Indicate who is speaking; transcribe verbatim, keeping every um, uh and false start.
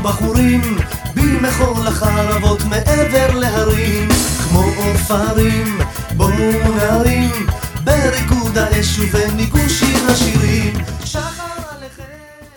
Speaker 1: בחורים במחור לחרבות מעבר להרים, כמו עופרים בואו נרים בריקוד האש ובניגון שיר השירים.